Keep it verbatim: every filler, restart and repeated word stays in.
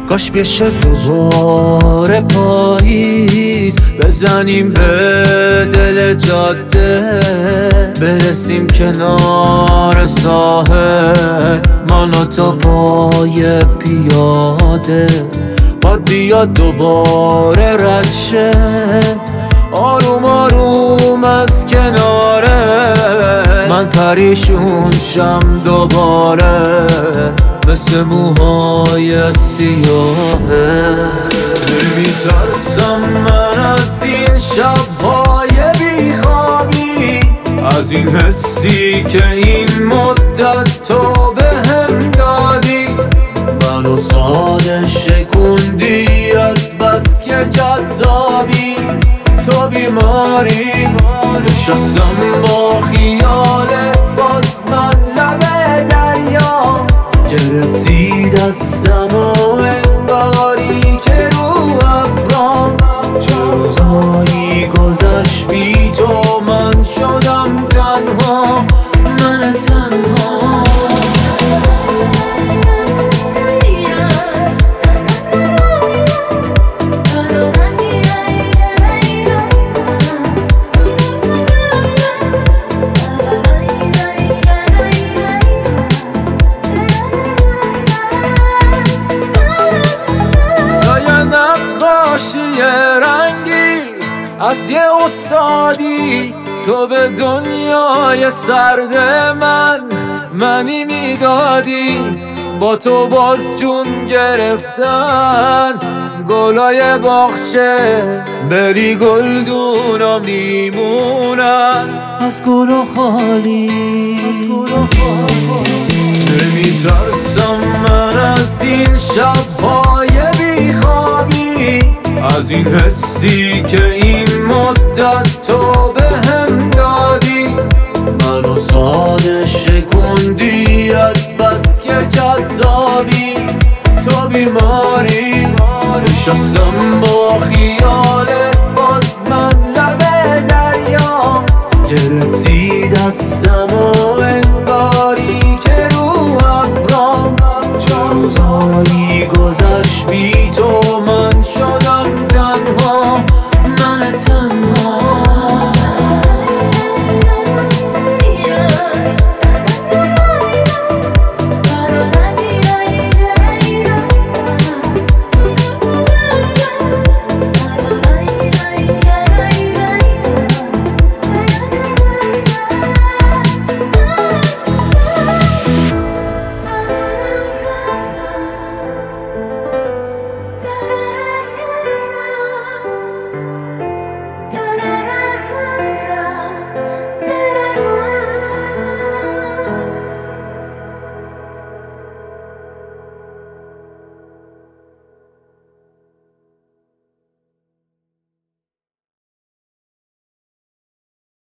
کاش بشه دوباره پاییز، بزنیم به دل جاده، برسیم کنار ساحل، من و تو پای پیاده. باد بیاد دوباره رد شه، آروم آروم از کناره، من پریشون شم دوباره مثل موهای سیاهه. میترسم من از این شب‌های بیخوابی، از این حسی که این مدت تو بهم دادی، منو ساده شکوندی از بس که جذابی. تو بیماری نشستم با خیالت، باز من لب دریا گرفتی دستم و انگاری که رو ابرام. چه روزایی گذشت بی تو، من شدم تنها، من تنها. نقاشی رنگی از یه استادی، تو به دنیای سرد من منی میدادی. با تو باز جون گرفتن گلای باغچه، بری گلدونا میمونن از گل و خالی. نمیترسم من از این شب‌های بیخوابی، از این حسی که این مدت تو بهم دادی، منو ساده شکوندی از بس که جذابی. تو بیماری نشستم با خیالت، باز من لب دریا گرفتی دستم و